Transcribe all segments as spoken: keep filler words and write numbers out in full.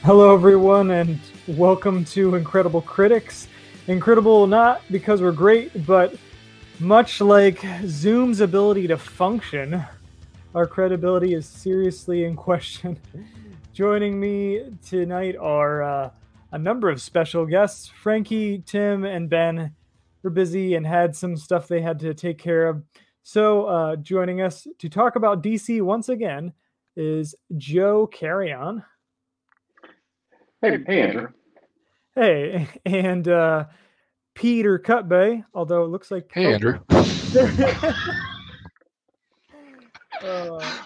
Hello, everyone, and welcome to Incredible Critics. Incredible not because we're great, but much like Zoom's ability to function, our credibility is seriously in question. Joining me tonight are uh, a number of special guests. Frankie, Tim, and Ben were busy and had some stuff they had to take care of. So, uh, joining us to talk about D C once again is Joe Carrion. Hey, hey, Andrew. Hey, and uh, Peter Cutbay, although it looks like... Hey, oh. Andrew. uh,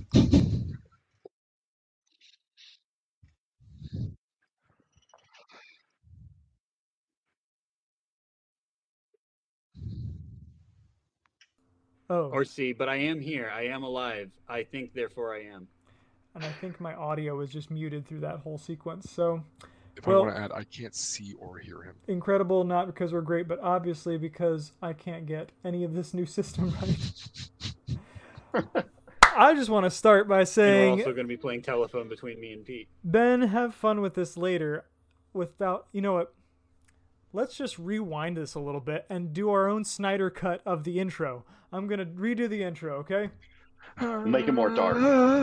oh, Or C, but I am here. I am alive. I think, therefore I am. and I think my audio is just muted through that whole sequence, so... If Well- I want to add, I can't see or hear him. Incredible, not because we're great, but obviously because I can't get any of this new system right. I just want to start by And we're saying, also going to be playing telephone between me and Pete. Ben, have fun with this later. Without, you know what? Let's just rewind this a little bit and do our own Snyder cut of the intro. I'm going to redo the intro, okay? Make it more dark.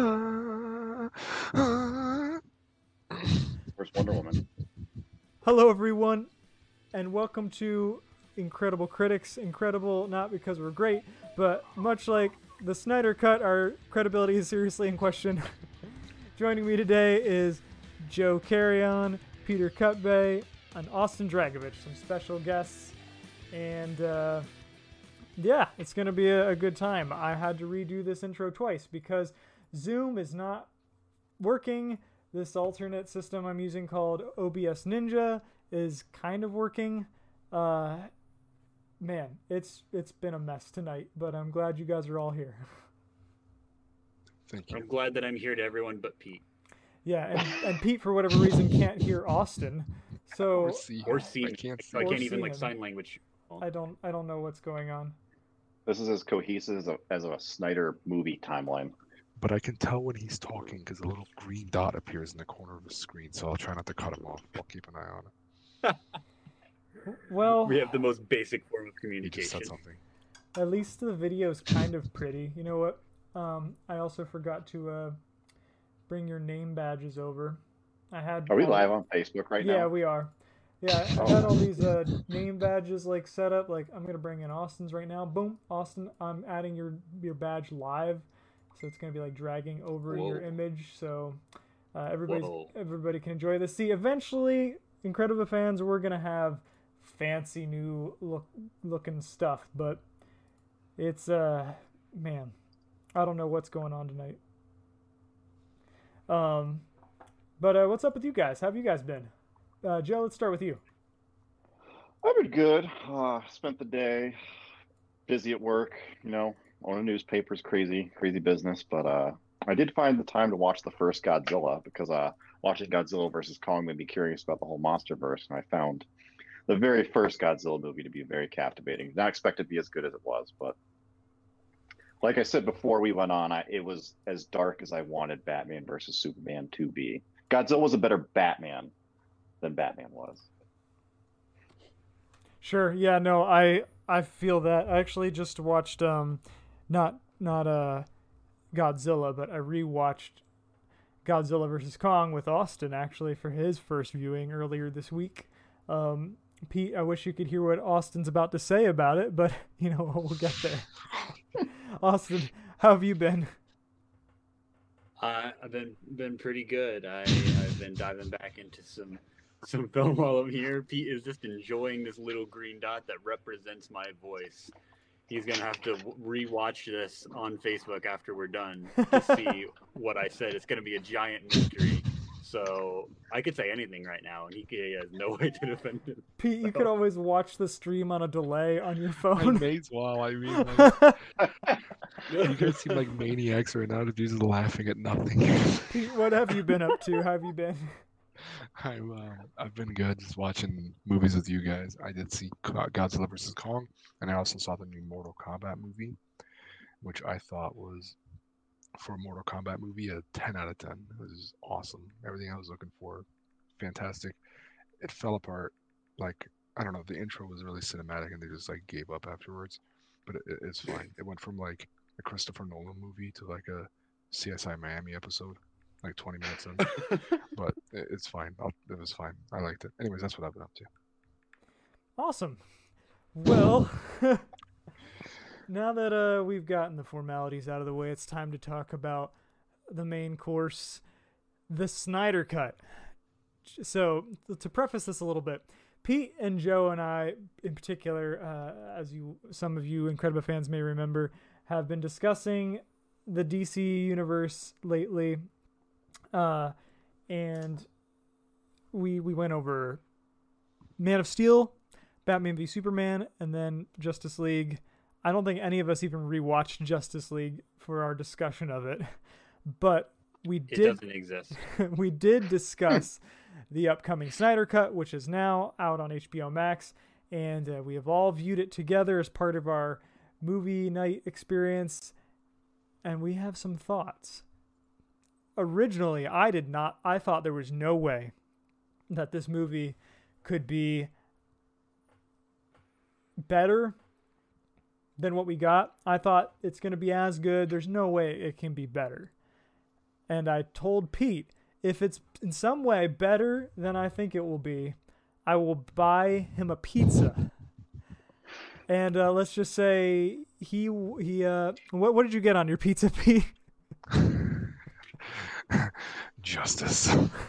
Where's Wonder Woman? Hello, everyone, and welcome to Incredible Critics. Incredible not because we're great, but much like the Snyder Cut, our credibility is seriously in question. Joining me today is Joe Carrion, Peter Cutbay, and Austin Dragovich, some special guests. And uh, yeah, it's going to be a, a good time. I had to redo this intro twice because Zoom is not working. This alternate system I'm using called O B S Ninja is kind of working. Uh, man, it's it's been a mess tonight, but I'm glad you guys are all here. Thank you. I'm glad that I'm here to everyone but Pete. Yeah, and, and Pete, for whatever reason, can't hear Austin. So Or see. Or see. I can't see. I Or can't even see like him. sign language. I don't I don't know what's going on. This is as cohesive as a, as a Snyder movie timeline. But I can tell when he's talking because a little green dot appears in the corner of the screen, so I'll try not to cut him off. I'll keep an eye on it. Well, We have the most basic form of He just said communication. something. at least the video's kind of pretty. You know what? Um, I also forgot to uh, bring your name badges over. I had. Are we all- live on Facebook right Yeah, now? we are. Yeah, I Oh. had all these uh, name badges like set up. Like I'm gonna bring in Austin's right now. Boom, Austin. I'm adding your your badge live, so it's gonna be like dragging over Whoa. your image, so uh, everybody Whoa. everybody can enjoy this. See, eventually, Incredible fans, we're gonna have fancy new look looking stuff, but it's uh man, I don't know what's going on tonight. Um, but uh, what's up with you guys? How have you guys been? Uh, Joe, let's start with you. I've been good. Uh, spent the day busy at work, you know, on a newspaper's crazy, crazy business. But uh, I did find the time to watch the first Godzilla because uh, watching Godzilla versus Kong made me curious about the whole MonsterVerse, and I found the very first Godzilla movie to be very captivating. Not expected to be as good as it was, but like I said before we went on, I, it was as dark as I wanted Batman versus Superman to be. Godzilla was a better Batman than Batman was. Sure. Yeah. No. I I feel that. I actually just watched um, not not uh, Godzilla, but I rewatched Godzilla versus Kong with Austin actually for his first viewing earlier this week. Um, Pete, I wish you could hear what Austin's about to say about it, but you know we'll get there. Austin, how have you been? Uh, I've been been pretty good. I, I've been diving back into some some film while I'm here. Pete is just enjoying this little green dot that represents my voice. He's gonna have to rewatch this on Facebook after we're done to see what I said. It's gonna be a giant mystery. So I could say anything right now, and he, he has no way to defend it. Pete, you could always watch the stream on a delay on your I phone. may as well. I mean, like, you guys seem like maniacs right now. Just laughing at nothing. Pete, what have you been up to? How have you been? I'm, uh, I've been good just watching movies with you guys. I did see Go- Godzilla versus Kong, and I also saw the new Mortal Kombat movie, which I thought was for a Mortal Kombat movie, a ten out of ten. It was awesome. Everything I was looking for, fantastic. It fell apart. Like, I don't know, the intro was really cinematic and they just like gave up afterwards. But it, it- it's fine. It went from like a Christopher Nolan movie to like a C S I Miami episode, like twenty minutes in. But it, it's fine. I'll, it was fine. I liked it. Anyways, that's what I've been up to. Awesome. Well, now that uh, we've gotten the formalities out of the way, it's time to talk about the main course, the Snyder Cut. So, to preface this a little bit, Pete and Joe and I, in particular, uh, as you, some of you Incredible fans may remember, have been discussing the D C universe lately, uh, and we we went over Man of Steel, Batman v Superman, and then Justice League. I don't think any of us even rewatched Justice League for our discussion of it, but we It did doesn't exist. we did discuss the upcoming Snyder Cut, which is now out on H B O Max, and uh, we have all viewed it together as part of our movie night experience, and we have some thoughts. Originally, I did not, I thought there was no way that this movie could be better than what we got. I thought it's going to be as good. There's no way it can be better. And I told Pete, if it's in some way better than I think it will be, I will buy him a pizza. And uh, let's just say he he uh what what did you get on your pizza, Pete? Justice.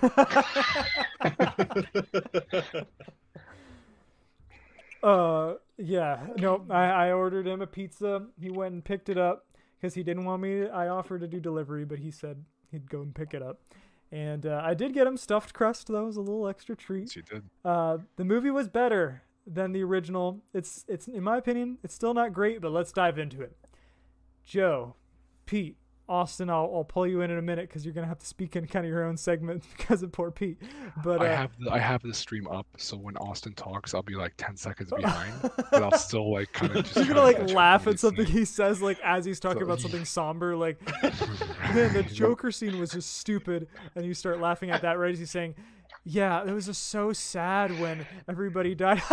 uh yeah, no, I I ordered him a pizza. He went and picked it up because he didn't want me to, I offered to do delivery, but he said he'd go and pick it up. And uh, I did get him stuffed crust. That was a little extra treat. Yes, you did. Uh, the movie was better than the original. It's it's in my opinion, it's still not great, but let's dive into it. Joe, Pete, Austin, I'll I'll pull you in in a minute because you're gonna have to speak in kind of your own segment because of poor Pete. But uh, I have the, I have the stream up, so when Austin talks, I'll be like ten seconds behind, but I'll still like kind of just. you're kinda gonna like catch up laugh when at he's something saying. he says, like as he's talking So- about something somber. Like, man, the Joker scene was just stupid, and you start laughing at that right as he's saying, "Yeah, it was just so sad when everybody died."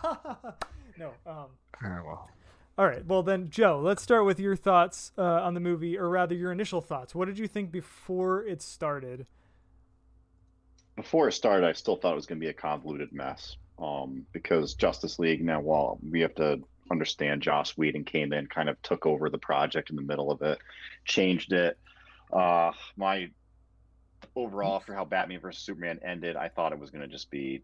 No, um. Yeah, well, All right. Well, then, Joe, let's start with your thoughts uh, on the movie, or rather, your initial thoughts. What did you think before it started? Before it started, I still thought it was going to be a convoluted mess. Um, because Justice League now, well, we have to understand Joss Whedon came in, kind of took over the project in the middle of it, changed it. Uh, my overall for how Batman versus Superman ended, I thought it was going to just be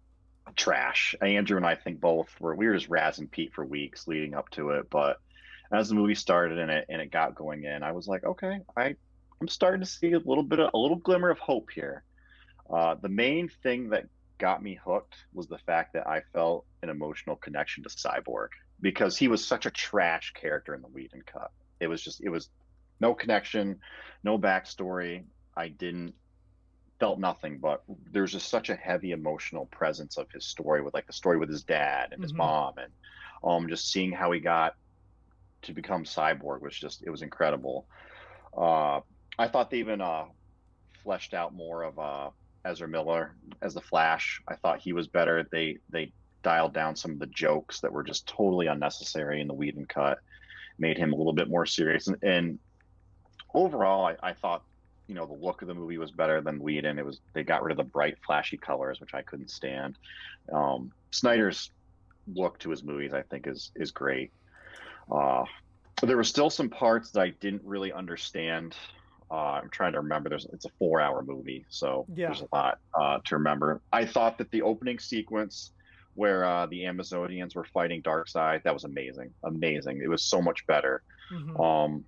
trash. Andrew and I think both were we were just razzing Pete for weeks leading up to it, but as the movie started and it and it got going in, I was like, okay, I I'm starting to see a little bit of a little glimmer of hope here. Uh, the main thing that got me hooked was the fact that I felt an emotional connection to Cyborg because he was such a trash character in the Whedon cut. It was just it was no connection, no backstory. I didn't felt nothing, but there's just such a heavy emotional presence of his story with like the story with his dad and his Mhm. mom and um just seeing how he got to become Cyborg was just it was incredible. Uh, I thought they even uh fleshed out more of uh Ezra Miller as the Flash. I thought he was better. They they dialed down some of the jokes that were just totally unnecessary in the Whedon cut, made him a little bit more serious. And, and overall, I, I thought you know the look of the movie was better than Whedon. It was they got rid of the bright, flashy colors, which I couldn't stand. Um, Snyder's look to his movies, I think, is is great. Uh, there were still some parts that I didn't really understand. Uh, I'm trying to remember. There's it's a four hour movie, so Yeah. there's a lot uh, to remember. I thought that the opening sequence where uh, the Amazonians were fighting Darkseid, that was amazing, amazing. It was so much better. Mhm. Um,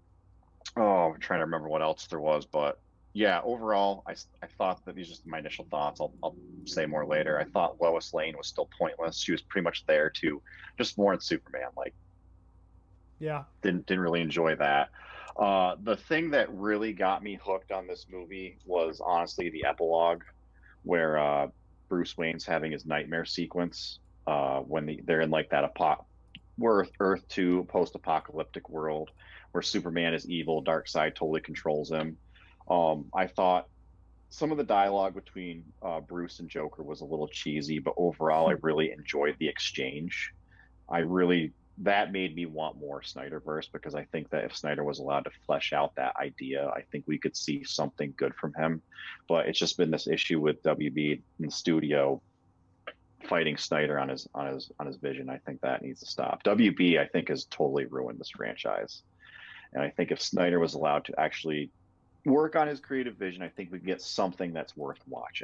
oh, I'm trying to remember what else there was, but yeah, overall, I, I thought that these are just my initial thoughts. I'll, I'll say more later. I thought Lois Lane was still pointless. She was pretty much there to just warrant Superman. Like, Yeah. didn't didn't really enjoy that. Uh, the thing that really got me hooked on this movie was honestly the epilogue, where uh, Bruce Wayne's having his nightmare sequence uh, when the, they're in like that apo- we're Earth, Earth two post-apocalyptic world where Superman is evil, Darkseid totally controls him. Um, I thought some of the dialogue between uh, Bruce and Joker was a little cheesy, but overall, I really enjoyed the exchange. I really that made me want more Snyderverse because I think that if Snyder was allowed to flesh out that idea, I think we could see something good from him. But it's just been this issue with W B in the studio fighting Snyder on his on his on his vision. I think that needs to stop. W B, I think, has totally ruined this franchise. And I think if Snyder was allowed to actually work on his creative vision, I think we'd get something that's worth watching.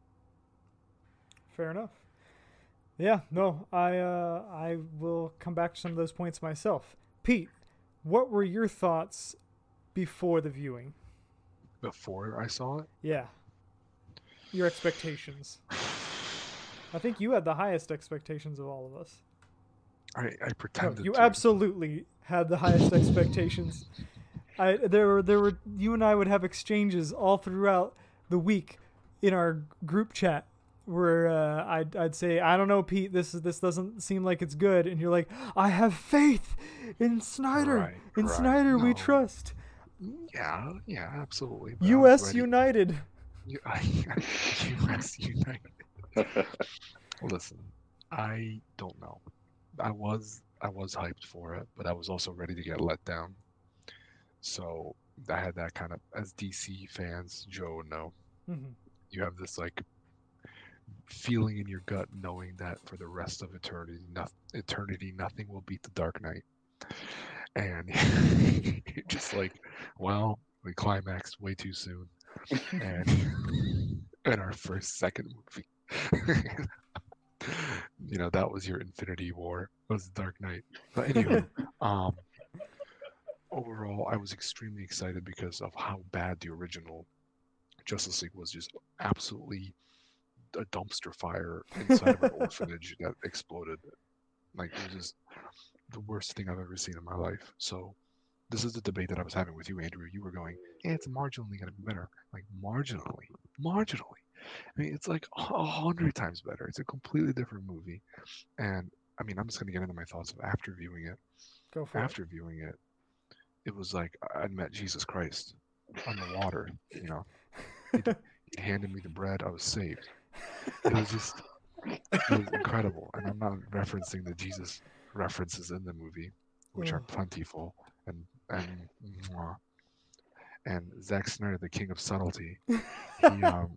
Fair enough. Yeah, no, I uh, I will come back to some of those points myself. Pete, what were your thoughts before the viewing? Before I saw it? Yeah. Your expectations. I think you had the highest expectations of all of us. I, I No, pretended you to. absolutely had the highest expectations. I there were there were you and I would have exchanges all throughout the week in our group chat where uh, I'd I'd say, I don't know, Pete, this is this doesn't seem like it's good, and you're like, I have faith in Snyder. Right, in right. Snyder we No. trust. Yeah, yeah, absolutely. but I U was S ready- United. U S United. Listen, I don't know. I was I was hyped for it, but I was also ready to get let down. So I had that kind of, as D C fans, Joe would know, Mhm. you have this like feeling in your gut knowing that for the rest of eternity, no, eternity, nothing will beat the Dark Knight. And you're just like, well, we climaxed way too soon. And in our first second movie. You know, that was your Infinity War, was the Dark Knight. But anyway, um overall I was extremely excited because of how bad the original Justice League was. Just absolutely a dumpster fire inside of an orphanage that exploded. Like, it was just the worst thing I've ever seen in my life. So this is the debate that I was having with you, Andrew. You were going, yeah, it's marginally going to be better. Like, marginally. Marginally. I mean, it's like a hundred times better. It's a completely different movie. And, I mean, I'm just going to get into my thoughts of after viewing it. Go for After viewing it, it was like I'd met Jesus Christ on the water, you know. He'd, he'd handed me the bread, I was saved. It was just, it was incredible. And I'm not referencing the Jesus references in the movie, which are Ugh. plentiful, and and mwah. And Zack Snyder, the king of subtlety, he um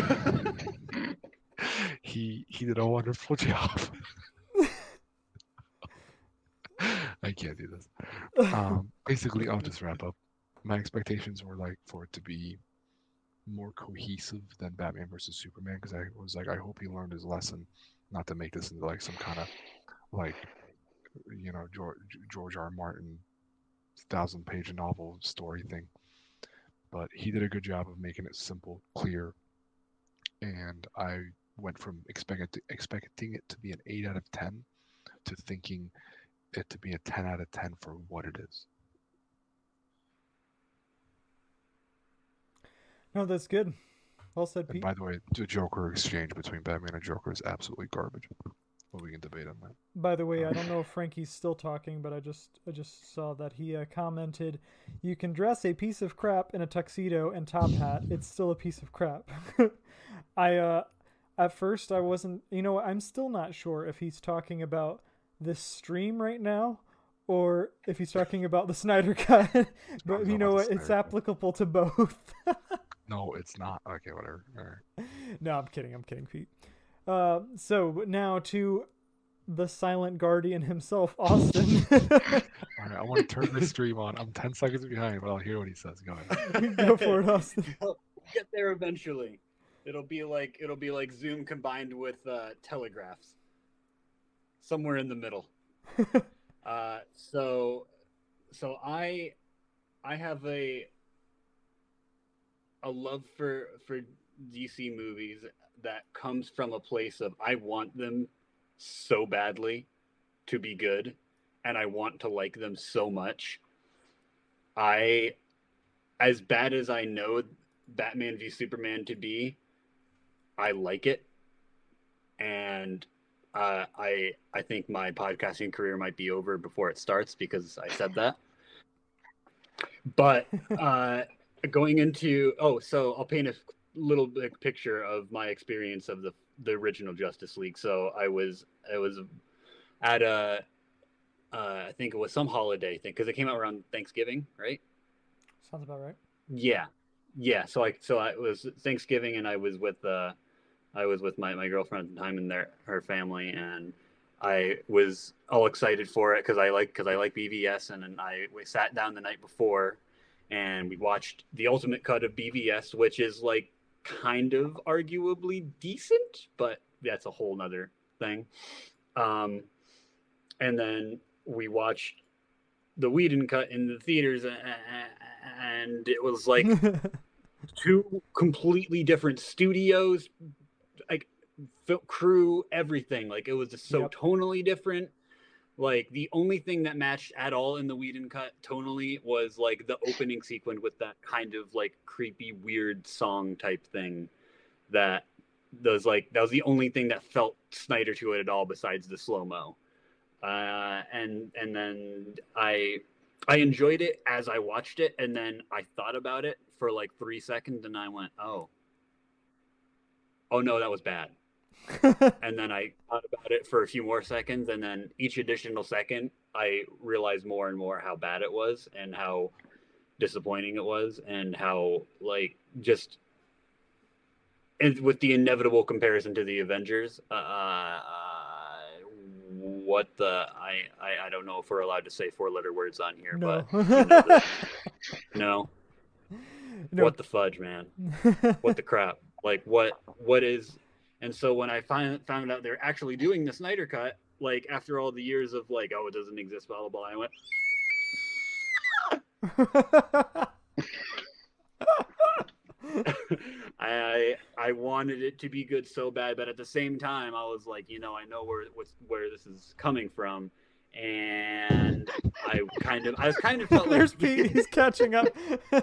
he he did a wonderful job. I can't do this. it. Um, basically, I'll just wrap up. My expectations were like for it to be more cohesive than Batman versus Superman, because I was like, I hope he learned his lesson, not to make this into like some kind of like, you know, George George R. R. Martin thousand page novel story thing. But he did a good job of making it simple, clear, and I went from expecting expecting it to be an eight out of ten to thinking it to be a ten out of ten for what it is. No, that's good. Well said, And Pete. by the way, the Joker exchange between Batman and Joker is absolutely garbage. But we can debate on that. By the way, I don't know if Frankie's still talking, but I just I just saw that he uh, commented, "You can dress a piece of crap in a tuxedo and top hat. It's still a piece of crap." I uh, at first I wasn't. You know, I'm still not sure if he's talking about this stream right now, or if he's talking about the Snyder Cut. But talking you about know the what? It's Snyder Cut. applicable to both. No, it's not. Okay, whatever. All right. No, I'm kidding. I'm kidding, Pete. Uh, so now to the silent guardian himself, Austin. All right, I want to turn the stream on. I'm ten seconds behind, but I'll hear what he says. Go ahead. Go for it, Austin. We'll get there eventually. It'll be like it'll be like Zoom combined with uh, telegraphs. Somewhere in the middle. uh, so, so I, I have a a love for for D C movies that comes from a place of I want them so badly to be good, and I want to like them so much. I, as bad as I know Batman v Superman to be, I like it, and uh, I I think my podcasting career might be over before it starts because I said that. But uh, going into oh, so I'll paint a little bit picture of my experience of the the original Justice League. So I was I was at a uh, I think it was some holiday thing because it came out around Thanksgiving, right? Sounds about right. Yeah, yeah. So I so I it was Thanksgiving and I was with uh I was with my, my girlfriend at the time and their her family, and I was all excited for it because I like because I like B V S, and then I we sat down the night before, and we watched the ultimate cut of B V S, which is like kind of arguably decent, but that's a whole nother thing. Um, and then we watched the Whedon cut in the theaters, and it was like two completely different studios, like crew, everything. Like it was just so yep. tonally different. Like the only thing that matched at all in the Whedon cut tonally was like the opening sequence with that kind of like creepy, weird song type thing. That was like that was the only thing that felt Snyder to it at all, besides the slow mo. Uh, and and then I I enjoyed it as I watched it, and then I thought about it for like three seconds, and I went, oh, oh no, that was bad. And then I thought about it for a few more seconds, and then each additional second, I realized more and more how bad it was, and how disappointing it was, and how like just, and with the inevitable comparison to the Avengers, uh, uh what the I, I I don't know if we're allowed to say four letter words on here, no. but you know, the, no. no, what the fudge, man, what the crap, like what what is. And so when I find, found out they're actually doing the Snyder cut, like after all the years of like, oh, it doesn't exist, blah blah blah, I went. I I wanted it to be good so bad, but at the same time, I was like, you know, I know where what's where this is coming from, and I kind of I was kind of felt like there's Pete, he's catching up.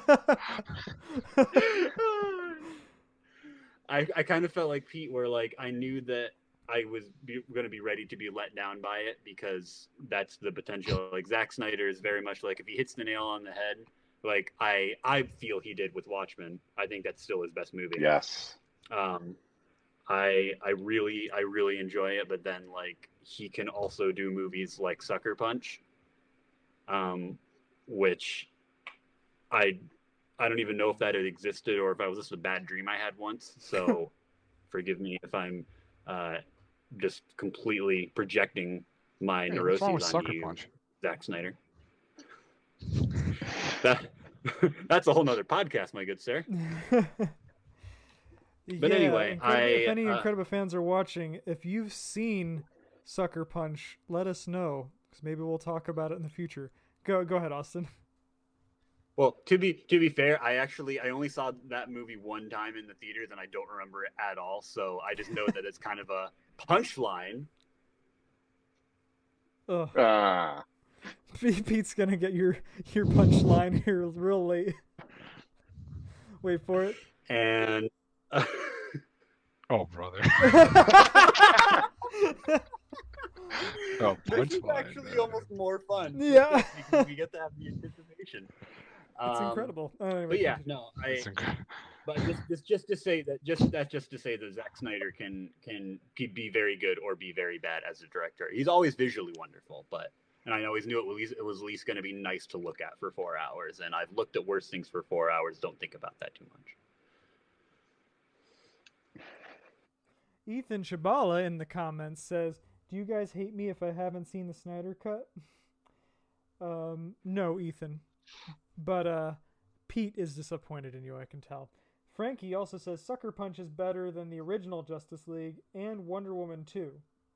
I I kind of felt like Pete, where like I knew that I was going to be ready to be let down by it, because that's the potential. Like Zack Snyder is very much like, if he hits the nail on the head, like I I feel he did with Watchmen. I think that's still his best movie. Yes. Um, I I really I really enjoy it, but then like he can also do movies like Sucker Punch, um, which I I don't even know if that had existed or if I was just a bad dream I had once. So forgive me if I'm uh, just completely projecting my hey, neuroses on Sucker you, Punch? Zack Snyder. That that's a whole nother podcast, my good sir. But yeah, anyway, Incredible, I if any uh, Incredible fans are watching, if you've seen Sucker Punch, let us know, because maybe we'll talk about it in the future. Go go ahead, Austin. Well, to be to be fair, I actually I only saw that movie one time in the theaters, and I don't remember it at all. So I just know that it's kind of a punchline. Ugh. Ah. Pete's gonna get your your punchline here real late. Wait for it. And uh... oh, brother. Oh, this is actually uh... almost more fun. Yeah, because we get to have the anticipation. It's um, incredible. Oh, anyway, but yeah, no, I. Inc- but just, just just to say that just that's just to say that Zack Snyder can can be very good or be very bad as a director. He's always visually wonderful, but and I always knew it was it was at least going to be nice to look at for four hours. And I've looked at worse things for four hours. Don't think about that too much. Ethan Shabala in the comments says, "Do you guys hate me if I haven't seen the Snyder cut?" Um, no, Ethan. But uh, Pete is disappointed in you, I can tell. Frankie also says Sucker Punch is better than the original Justice League and Wonder Woman two.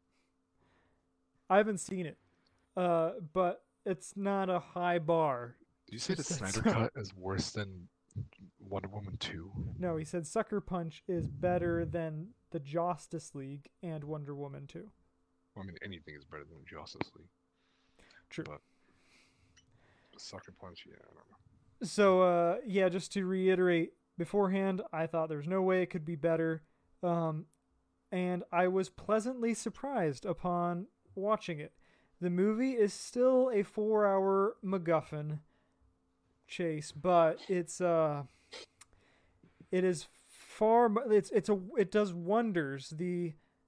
I haven't seen it, uh, but it's not a high bar. Did you say the Snyder Cut is worse than Wonder Woman two? No, he said Sucker Punch is better than the Justice League and Wonder Woman two. Well, I mean, anything is better than Justice League. True. But Sucker Punch, yeah, I don't know. So, uh, yeah, just to reiterate, beforehand, I thought there's no way it could be better. Um, and I was pleasantly surprised upon watching it. The movie is still a four-hour MacGuffin chase, but it's uh, it is far. It's it's a it does wonders. The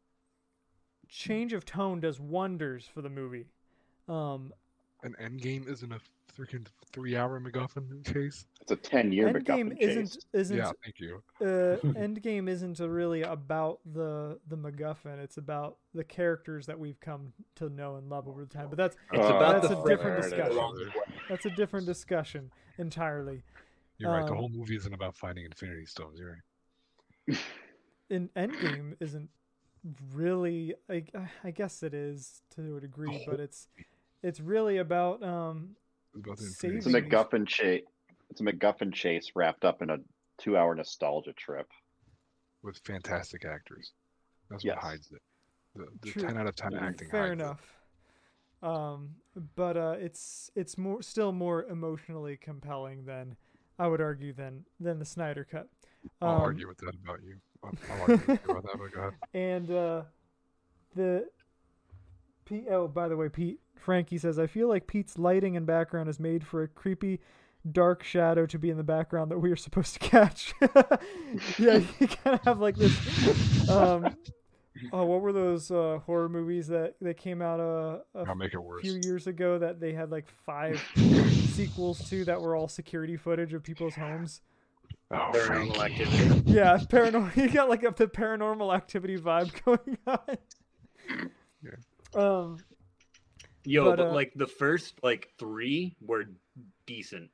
change of tone does wonders for the movie. Um, An Endgame isn't a freaking three-hour MacGuffin chase. It's a ten-year Endgame MacGuffin isn't chase. isn't Yeah, thank you. uh, Endgame isn't a really about the the MacGuffin. It's about the characters that we've come to know and love over the time. But that's It's Uh, about that's the a friend different that discussion. along the way. that's a different discussion entirely. You're right. The Um, whole movie isn't about finding Infinity Stones. You're right. In Endgame isn't really. I, I guess it is to a degree, but it's it's really about um It's about the Saving- It's a Infinity Stones. MacGuffin chase. It's a MacGuffin chase wrapped up in a two-hour nostalgia trip. With fantastic actors. That's Yes. what hides it. The, the True. ten out of ten Mhm. acting fair hides enough. Um, but uh, it's it's more still more emotionally compelling than I would argue than than the Snyder cut. it. I'll Um, argue with that about you. I'll, I'll argue with you about that, but go ahead. And uh, the Pete. Oh, by the way, Pete Frankie says I feel like Pete's lighting and background is made for a creepy, dark shadow to be in the background that we are supposed to catch. Yeah, you kind of have like this. Um, oh, what were those uh, horror movies that that came out uh, a I'll make it worse. few years ago that they had like five sequels to that were all security footage of people's homes? Oh, Paranormal Frankie. Activity. Yeah, paranormal. You got like a, the Paranormal Activity vibe going on. Yeah. Um. Yo, But, but, uh, like the first like three were decent.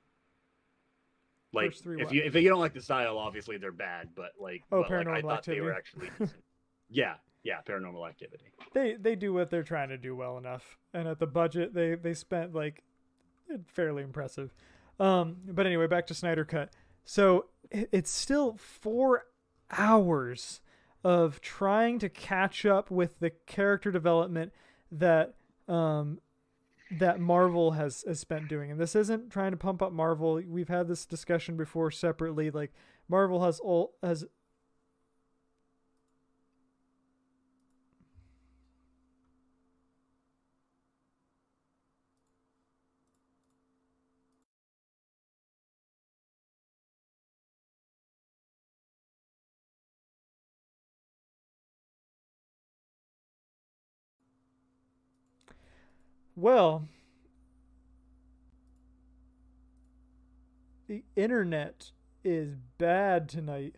Like First three if what? you if you don't like the style, obviously they're bad. But like, Oh, but, like, I Paranormal thought they were Activity. actually decent. Yeah, yeah, Paranormal Activity. They they do what they're trying to do well enough, and at the budget they they spent like fairly impressive. Um. But anyway, back to Snyder Cut. So it- it's still four hours of trying to catch up with the character development that um that Marvel has, has spent doing. And this isn't trying to pump up Marvel. We've had this discussion before separately. Like Marvel has all has well the internet is bad tonight.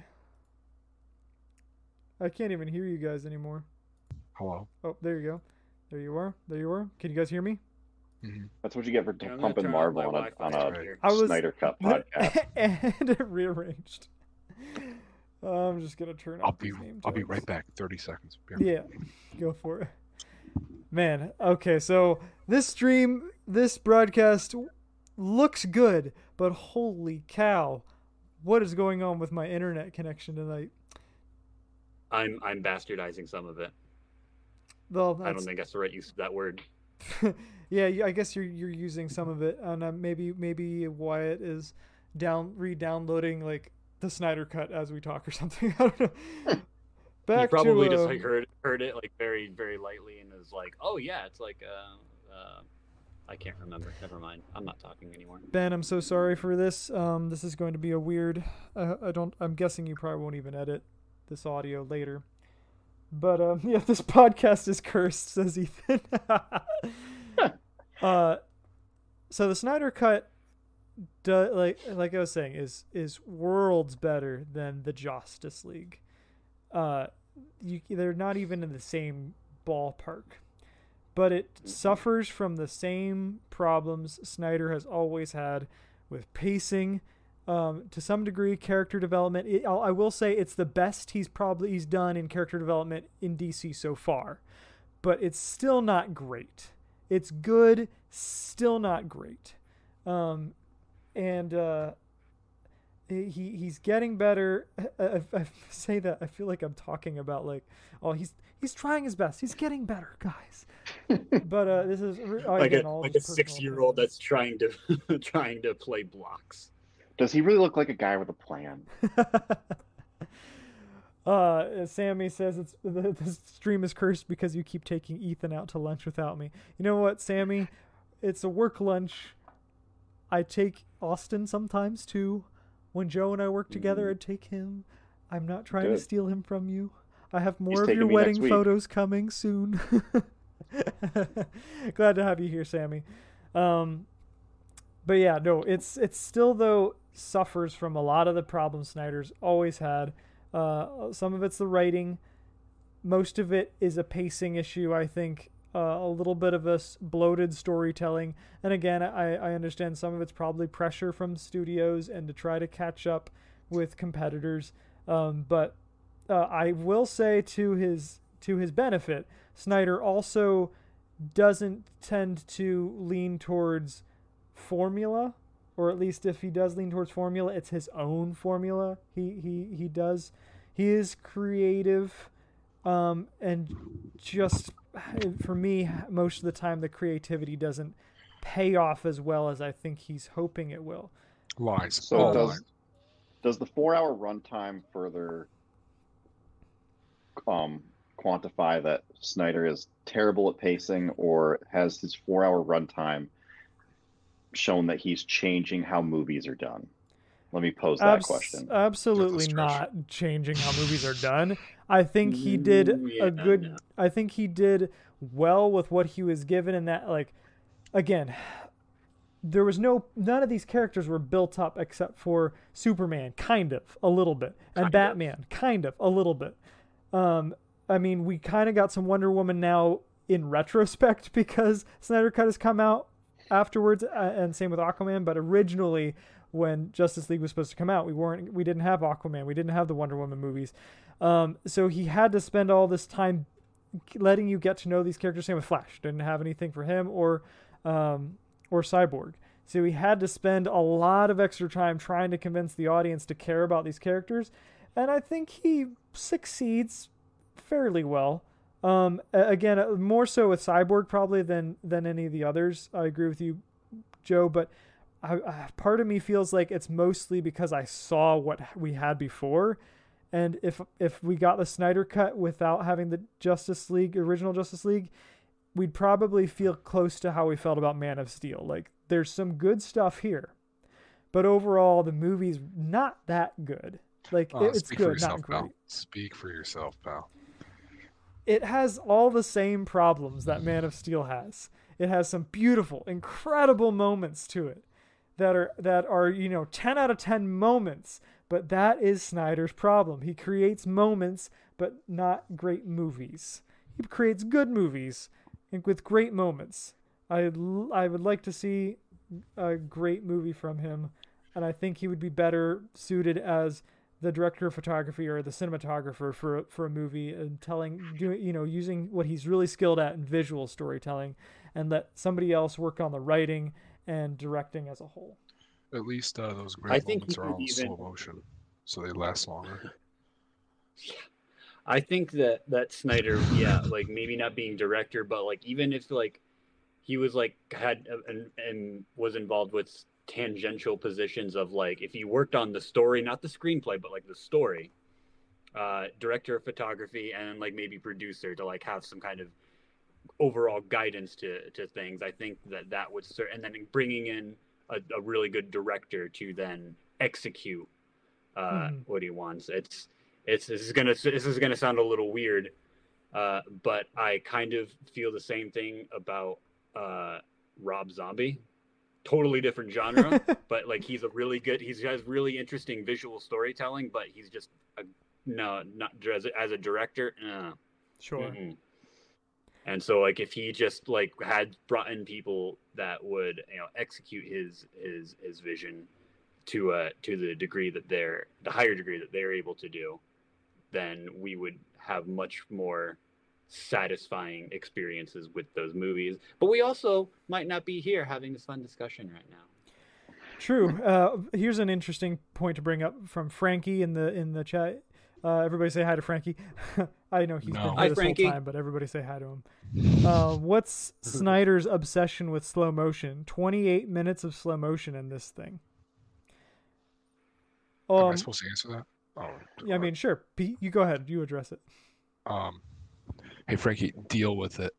I can't even hear you guys anymore. Hello. Oh, there you go. There you are. There you are. Can you guys hear me? Mm-hmm. That's what you get for Yeah, I'm gonna pumping turn off Marvel my on a, Wi-Fi on a Right. here. I was Snyder Cut podcast. and it rearranged. I'm just gonna turn I'll off be these name I'll be tags. right back. Thirty seconds. Be right Yeah, go for it. Man, okay, so this stream, this broadcast looks good, but holy cow, what is going on with my internet connection tonight? I'm I'm bastardizing some of it. Well, I don't that's, think that's the right use of that word. yeah, you- I guess you're you're using some of it, and uh, maybe maybe Wyatt is down re-downloading like the Snyder Cut as we talk or something. I don't know. Back you probably to, just uh, like heard heard it like very very lightly and was like, oh yeah, it's like uh uh I can't remember. Never mind. I'm not talking anymore. Ben, I'm so sorry for this. Um, this is going to be a weird. Uh, I don't. I'm guessing you probably won't even edit this audio later. But um, yeah, this podcast is cursed, says Ethan. uh, so the Snyder Cut, do, like like I was saying, is is worlds better than the Justice League. Uh, you they're not even in the same ballpark. But it suffers from the same problems Snyder has always had with pacing, um, to some degree, character development. It, I'll, I will say it's the best he's probably he's done in character development in D C so far, but it's still not great. It's good, still not great, um, and uh, he he's getting better. I, I, I say that I feel like I'm talking about like, oh, he's he's trying his best. He's getting better, guys. But uh, this is oh, Like again, a all like a just personal six year old opinions. that's trying to trying to play blocks. Does he really look like a guy with a plan? Uh, Sammy says it's the, the stream is cursed because you keep taking Ethan out to lunch without me. You know what, Sammy? It's a work lunch. I take Austin sometimes too. When Joe and I work together, I take him. I'm not trying Good. to steal him from you. I have more He's of taking your me next wedding week. photos coming soon. Glad to have you here, Sammy. Um, but yeah, no, it's it's still though suffers from a lot of the problems Snyder's always had. Uh, some of it's the writing. Most of it is a pacing issue, I think. Uh, a little bit of a s- bloated storytelling. And again, I, I understand some of it's probably pressure from studios and to try to catch up with competitors. Um, but uh, I will say to his to his benefit, Snyder also doesn't tend to lean towards formula, or at least if he does lean towards formula, it's his own formula. He he he does. He is creative, um, and just for me, most of the time the creativity doesn't pay off as well as I think he's hoping it will. Lies. So All does lies. does the four hour runtime further um, quantify that Snyder is terrible at pacing, or has his four hour runtime shown that he's changing how movies are done? Let me pose that Abs- question. Absolutely That's a not changing how movies are done. I think he did Mm, yeah, a good. no. I think he did well with what he was given, in that, like, again, there was no none of these characters were built up except for Superman, kind of a little bit, and Kind of. Batman, kind of a little bit. Um, I mean, we kind of got some Wonder Woman now in retrospect because Snyder Cut has come out afterwards, uh, and same with Aquaman. But originally, when Justice League was supposed to come out, we weren't, we didn't have Aquaman, we didn't have the Wonder Woman movies. Um, so he had to spend all this time letting you get to know these characters. Same with Flash, didn't have anything for him, or um, or Cyborg. So he had to spend a lot of extra time trying to convince the audience to care about these characters, and I think he succeeds fairly well. Um, a- again, uh, more so with Cyborg probably than than any of the others. I agree with you, Joe, but I, I, part of me feels like it's mostly because I saw what we had before, and if if we got the Snyder Cut without having the Justice League, original Justice League, we'd probably feel close to how we felt about Man of Steel. Like, there's some good stuff here, but overall the movie's not that good. Like, Uh, it- it's speak for good, yourself, not great. pal. Speak for yourself, pal. It has all the same problems that Man of Steel has. It has some beautiful, incredible moments to it that are that are, you know, ten out of ten moments, but that is Snyder's problem. He creates moments but not great movies. He creates good movies and with great moments. I I would like to see a great movie from him, and I think he would be better suited as the director of photography or the cinematographer for for a movie, and telling, doing, you know, using what he's really skilled at in visual storytelling, and let somebody else work on the writing and directing as a whole. At least uh, those I great think moments he are could all in even- slow motion, so they last longer. I think that that Snyder, yeah, like maybe not being director, but like even if like he was like had and, and was involved with tangential positions of like if he worked on the story, not the screenplay, but like the story, uh, director of photography, and then like maybe producer to like have some kind of overall guidance to to things. I think that that would ser- and then bringing in a, a really good director to then execute uh, Mhm. what he wants. It's it's this is gonna this is gonna sound a little weird, uh, but I kind of feel the same thing about uh, Rob Zombie. Totally different genre, but like he's a really good. He's has really interesting visual storytelling, but he's just a, no, not as a, as a director. Uh, Sure. mm-mm. And so like if he just like had brought in people that would, you know, execute his his his vision to uh to the degree that they're the higher degree that they're able to do, then we would have much more satisfying experiences with those movies. But we also might not be here having this fun discussion right now. True. Uh, here's an interesting point to bring up from Frankie in the in the chat. Uh, everybody say hi to Frankie. I know he's No. been Hi, here this Frankie. whole time, but everybody say hi to him. Uh, what's Snyder's obsession with slow motion? twenty-eight minutes of slow motion in this thing. Am I Um, supposed to answer that? Oh, Yeah, I mean, sure. Pete, you go ahead. You address it. um, hey Frankie, deal with it.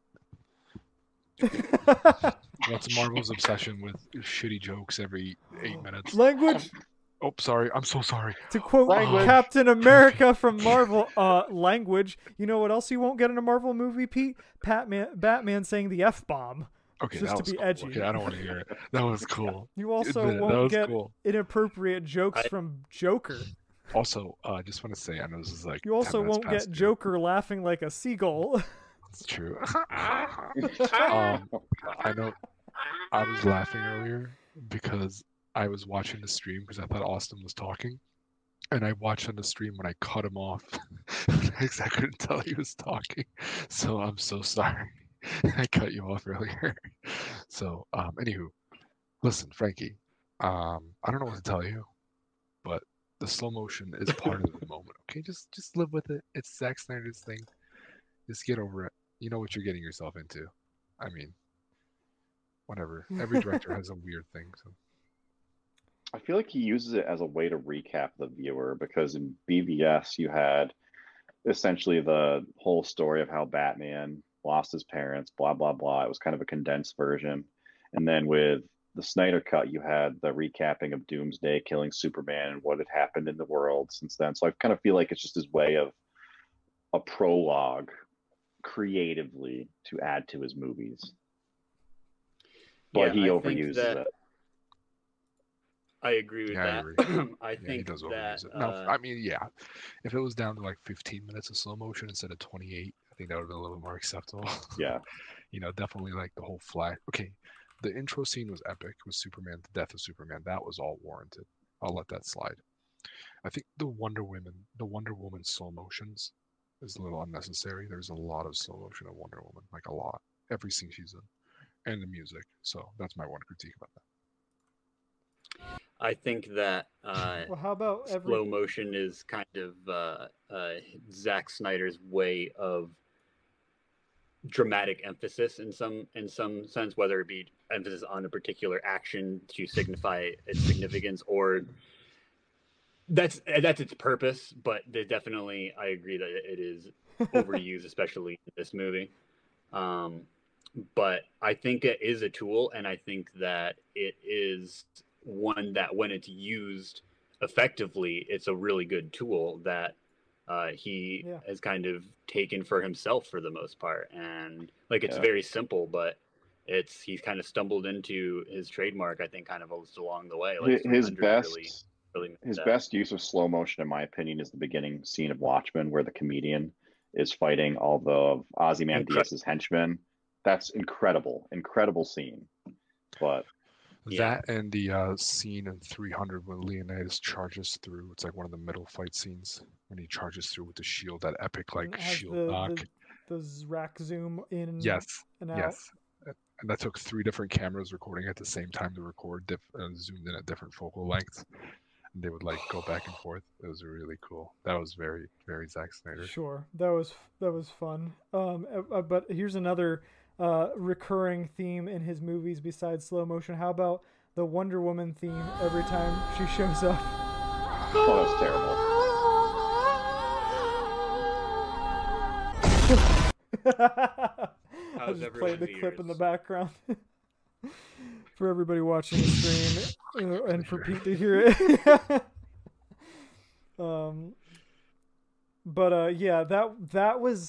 What's Marvel's obsession with shitty jokes every eight minutes? Language. Oh, sorry. I'm so sorry. To quote Language. Captain America from Marvel, uh, language. You know what else you won't get in a Marvel movie, Pete? Batman, Batman saying the F bomb. Okay, Just that to was be cool. edgy. Okay, I don't want to hear it. That was cool. You also Admit it, that won't was get cool. inappropriate jokes I- from Joker. Also, uh, I just want to say, I know this is like. You also ten minutes won't past get due. Joker laughing like a seagull. It's true. um, I know. I was laughing earlier because I was watching the stream because I thought Austin was talking, and I watched on the stream when I cut him off because I couldn't tell he was talking. So I'm so sorry. I cut you off earlier. So, um, anywho, listen, Frankie. Um, I don't know what to tell you, but the slow motion is part of the moment. Okay, just just live with it. It's Zack Snyder's thing. Just get over it. You know what you're getting yourself into. I mean, whatever. Every director has a weird thing. So I feel like he uses it as a way to recap the viewer because in B V S you had essentially the whole story of how Batman lost his parents, blah blah blah. It was kind of a condensed version. And then with the Snyder Cut, you had the recapping of Doomsday killing Superman and what had happened in the world since then. So I kind of feel like it's just his way of a prologue creatively to add to his movies. But Yeah, he I overuses think that, it. I agree with Yeah, I that. agree. I yeah, he think does that overuse it. Now, uh, I mean, yeah, if it was down to like fifteen minutes of slow motion instead of twenty-eight, I think that would have been a little bit more acceptable. Yeah. You know, definitely like the whole flash. Okay, the intro scene was epic with Superman, the death of Superman. That was all warranted. I'll let that slide. I think the Wonder Woman, the Wonder Woman slow motions is a little unnecessary. There's a lot of slow motion in Wonder Woman, like a lot. Every scene she's in, and the music. So that's my one critique about that. I think that uh, Well, how about every? slow motion is kind of uh, uh, Zack Snyder's way of dramatic emphasis in some in some sense, whether it be emphasis on a particular action to signify its significance, or that's that's its purpose. But there's definitely, I agree that it is overused, especially in this movie. Um, but I think it is a tool, and I think that it is one that when it's used effectively, it's a really good tool that uh, he Yeah. has kind of taken for himself for the most part. And like, it's Yeah. very simple, but it's he's kind of stumbled into his trademark, I think, kind of along the way. Like His, his three hundred best really, really made his that. best use of slow motion, in my opinion, is the beginning scene of Watchmen, where the comedian is fighting all the Ozymandias's henchmen. That's incredible, incredible scene. But Yeah. That and the uh, scene in three hundred when Leonidas charges through. It's like one of the middle fight scenes when he charges through with the shield, that epic and like it has shield the, knock. the, the rack zoom in Yes, and out. yes. And that took three different cameras recording at the same time to record, diff- uh, zoomed in at different focal lengths. And they would like go back and forth. It was really cool. That was very, very Zack Snyder. Sure, that was that was fun. Um, uh, but here's another uh, recurring theme in his movies besides slow motion. How about the Wonder Woman theme every time she shows up? oh, that was terrible. I How's just played the everyone's clip in the ears? background for everybody watching the stream uh, and for Pete to hear it. um, but uh, yeah, that that was.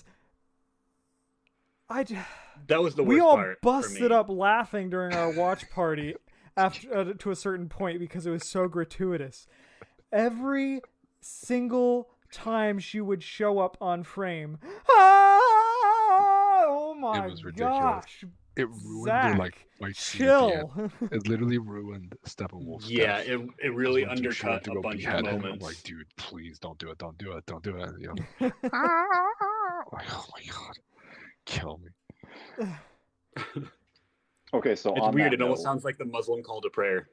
I j- That was the worst we all part. for busted me. up laughing during our watch party after uh, to a certain point because it was so gratuitous. Every single time she would show up on frame, ah, oh my was ridiculous. gosh, It ruined Zach, the like fight scene at the end. chill. It literally ruined Steppenwolf's Yeah, death. it, it really 'Cause when she went undercut to a go bunch of behead him, I'm moments. like, dude, please don't do it, don't do it, don't do it. You know, like, oh my god, kill me. Okay, so It's on weird. that It almost note, sounds like the Muslim call to prayer.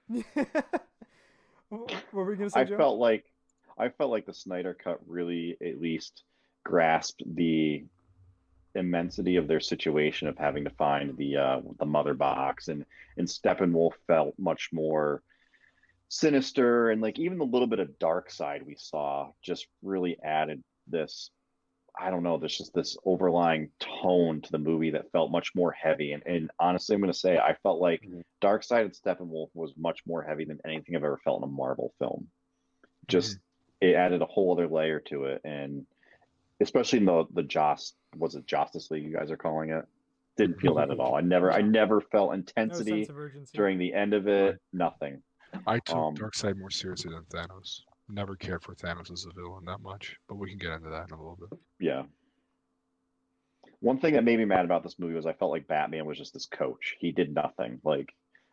What were we gonna say, I Joe? felt like I felt like the Snyder Cut really at least grasped the immensity of their situation of having to find the uh, the mother box, and and Steppenwolf felt much more sinister, and like even the little bit of dark side we saw just really added this. I don't know. There's just this overlying tone to the movie that felt much more heavy. And, and honestly, I'm going to say I felt like Mhm. Darkseid Steppenwolf was much more heavy than anything I've ever felt in a Marvel film. Just it added a whole other layer to it, and especially in the the Joss was it Justice League you guys are calling it? Didn't feel that at all. I never I never felt No intensity sense of urgency. during the end of it. Nothing. I took Um, Darkseid more seriously than Thanos. Never cared for Thanos as a villain that much, but we can get into that in a little bit. Yeah. One thing that made me mad about this movie was I felt like Batman was just this coach. He did nothing. Like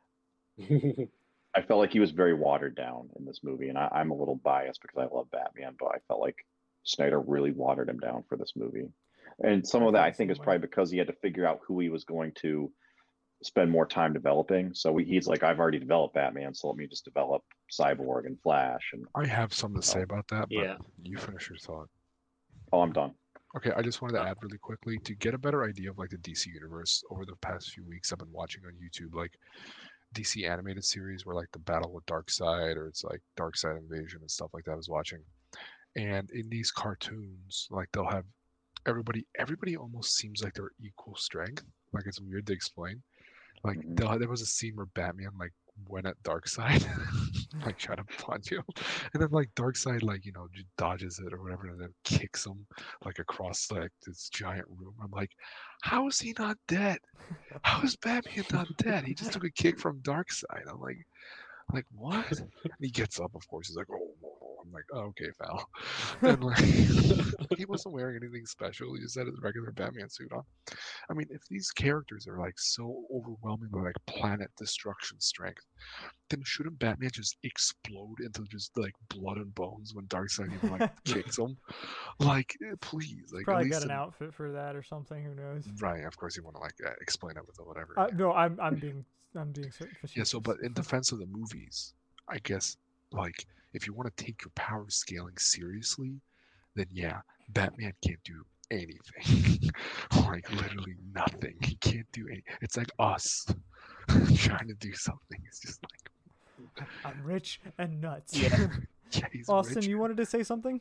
I felt like he was very watered down in this movie, and I, I'm a little biased because I love Batman, but I felt like Snyder really watered him down for this movie. And some I of that feel I the think same is way. probably because he had to figure out who he was going to spend more time developing. So he- he's like, I've already developed Batman, so let me just develop Cyborg and Flash. And I have something to say Oh. about that, but Yeah. you finish your thought. oh, I'm done. Okay, I just wanted to Oh. add really quickly to get a better idea of like the D C universe. Over the past few weeks, I've been watching on YouTube like D C animated series where like the battle with Darkseid or it's like Darkseid Invasion and stuff like that I was watching. And in these cartoons, like they'll have everybody everybody almost seems like they're equal strength. Like it's weird to explain. Like Mhm. they'll, there was a scene where Batman like went at Darkseid, like trying to punch him, and then like Darkseid like you know just dodges it or whatever, and then kicks him like across like this giant room. I'm like, how is he not dead? How is Batman not dead? He just took a kick from Darkseid. I'm like, like what? And he gets up, of course. He's like, oh. I'm like, oh, okay, pal. And like, he wasn't wearing anything special. He just had his regular Batman suit on. I mean, if these characters are like so overwhelmingly like planet destruction strength, then shouldn't Batman just explode into just like blood and bones when Darkseid even like kicks him? Like, eh, please, like Probably at got least an in- outfit for that or something. Who knows? right? Of course, you want to like uh, explain it with the whatever. Uh, no, I'm I'm being I'm being so Yeah, so but in defense of the movies, I guess like if you want to take your power scaling seriously, then yeah, Batman can't do anything. Like literally nothing. He can't do any. It's like us trying to do something. It's just like I'm rich and nuts. Yeah. yeah, he's Austin, rich. you wanted to say something?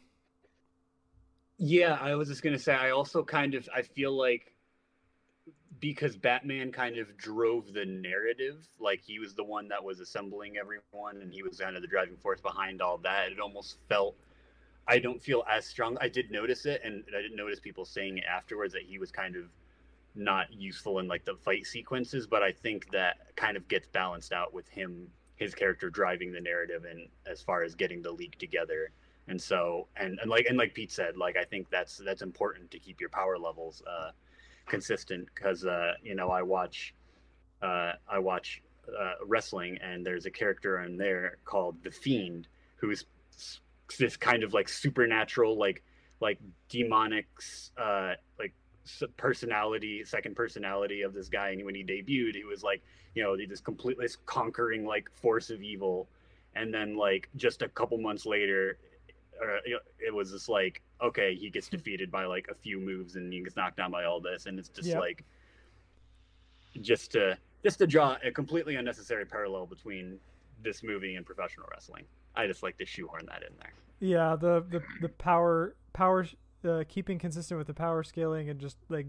Yeah, I was just gonna say I also kind of I feel like because Batman kind of drove the narrative, like he was the one that was assembling everyone and he was kind of the driving force behind all that. It almost felt I don't feel as strong. I did notice it and I didn't notice people saying it afterwards that he was kind of not useful in like the fight sequences, but I think that kind of gets balanced out with him his character driving the narrative and as far as getting the league together. And so and, and like and like Pete said, like I think that's that's important to keep your power levels uh consistent because uh you know I watch uh I watch uh wrestling and there's a character in there called the Fiend who's this kind of like supernatural like like demonic uh like personality second personality of this guy, and when he debuted he was like you know this completely conquering like force of evil, and then like just a couple months later uh, it was just like okay he gets defeated by like a few moves and he gets knocked down by all this, and it's just Yep. like just to just to draw a completely unnecessary parallel between this movie and professional wrestling. I just like to shoehorn that in there. Yeah, the the the power power uh, keeping consistent with the power scaling and just like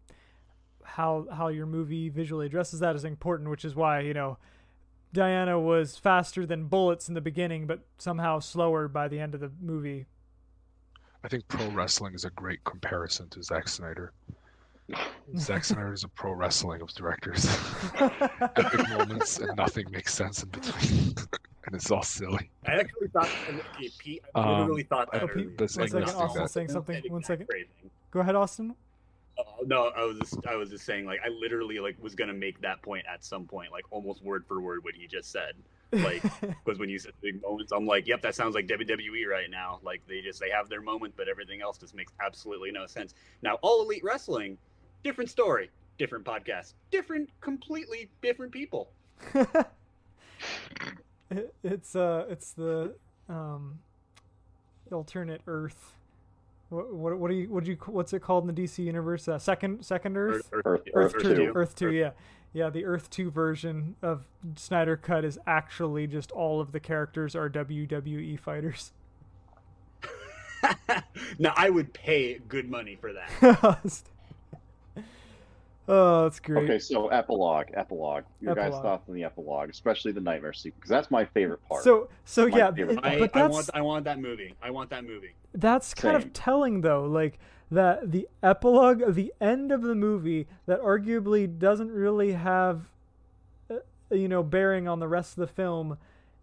how how your movie visually addresses that is important, which is why you know Diana was faster than bullets in the beginning, but somehow slower by the end of the movie. I think pro wrestling is a great comparison to Zack Snyder. Zack Snyder is a pro wrestling of directors. Epic moments and nothing makes sense in between, and it's all silly. I actually thought, okay, Pete, I Um, literally thought that. Oh, Pete, earlier. that's one second, interesting Austin that- saying something. That One exact second. phrasing. Go ahead, Austin. Oh, no, I was just, I was just saying, like, I literally like was gonna make that point at some point, like almost word for word what he just said. Like, because when you said big moments, I'm like, yep, that sounds like W W E right now. Like, they just they have their moment, but everything else just makes absolutely no sense. Now, All Elite Wrestling, different story, different podcast, different, completely different people. It, it's uh, it's the um, alternate Earth. What what what do you what do you what's it called in the D C universe? Uh, second second Earth. Earth, Earth Earth two. two. Earth two. Yeah, yeah, the Earth two version of Snyder Cut is actually just all of the characters are W W E fighters. Now, I would pay good money for that. Oh, that's great. Okay, so epilogue, epilogue. Your Epilogue. guys' thoughts on the epilogue, especially the nightmare sequence, because that's my favorite part. So, so My yeah, favorite it- part. I, but I that's want I want that movie. I want that movie. that's kind Same. of telling though, like that the epilogue of the end of the movie that arguably doesn't really have, uh, you know, bearing on the rest of the film,